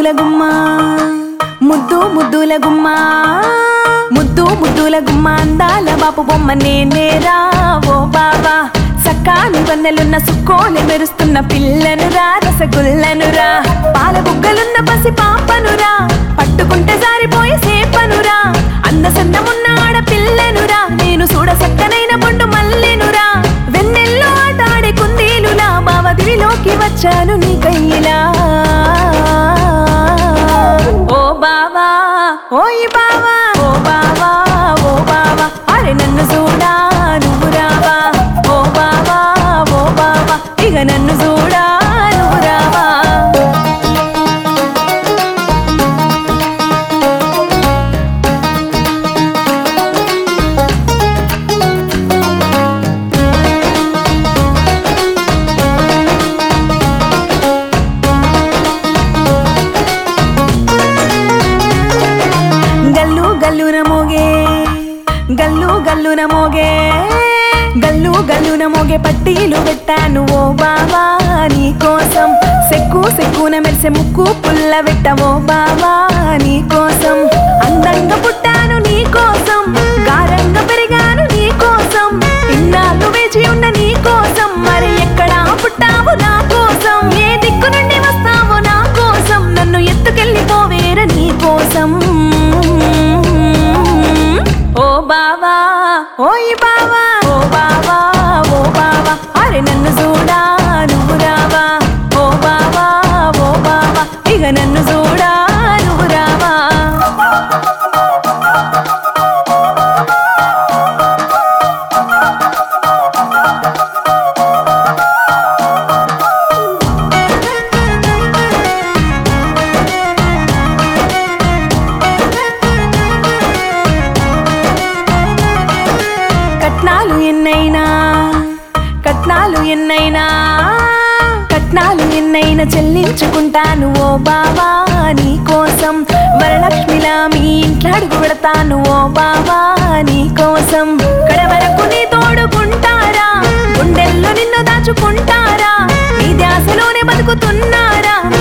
ముద్దుల గుమ్మ ముద్దుల గుమ్మ ముద్దుల గుమ్మ అందాల బాపు బొమ్మ నేనేరా ఓ బావా సక్కాని వన్నెలున్న సుక్కోని మెరుస్తున్న పిల్లనురా రసగుల్లనురా పాల బుగ్గలున్న పసి పాపనురా పట్టుకుంటే జారిపోయి సేపనురా అందసందమున్న ఆడపిల్లనురా నేను చూడ సక్కనైన బొండు మల్లెనురా వెన్నెల్లో ఆటాడే కుందేలులా బావదివిలోకి వచ్చాను నీ కయ్యిలా ఓ బావా ఓయ్ బావా ఓ బావా ఓ బావా అరే నన్ను చూడా నువ్వు రావా ఓ బావా ఓ బావా ఇక నన్ను చూడా నువ్వు రావా గల్లున మోగే పట్టీలు పెట్టాను ఓ బావా నీ కోసం సెక్కున మెరిసే ముక్కు పుల్ల పెట్టవో బావా నీ కోసం అందంగా పుట్టాను నీ కోసం గారంగా పెరిగాను నీ కోసం ఇన్నాళ్ళు వేచి ఉన్న నీ కోసం మరి ఎక్కడా పుట్టావు నా కోసం ఏ దిక్కు నుండి వస్తావో నా కోసం నన్ను ఎత్తుకెళ్ళిపోవేర నీ కోసం ఓ బావా ఓయ్ బావా ఓ బావా ఓ బావా అరే నన్ను చూడా నువ్వు రావా ఓ బావా ఓ బావా ఇక నన్ను చూడా నువ్వు రావా కట్నాలు ఎన్నైనా చెల్లించుకుంటాను ఓ బావా నీ కోసం వరలక్ష్మిలా మీ ఇంట్లో అడుగు పెడతాను ఓ బావా నీ కోసం కడవరకు నీ తోడుకుంటారా గుండెల్లో నిన్ను దాచుకుంటారా నీ ధ్యాసలోనే బతుకుతున్నారా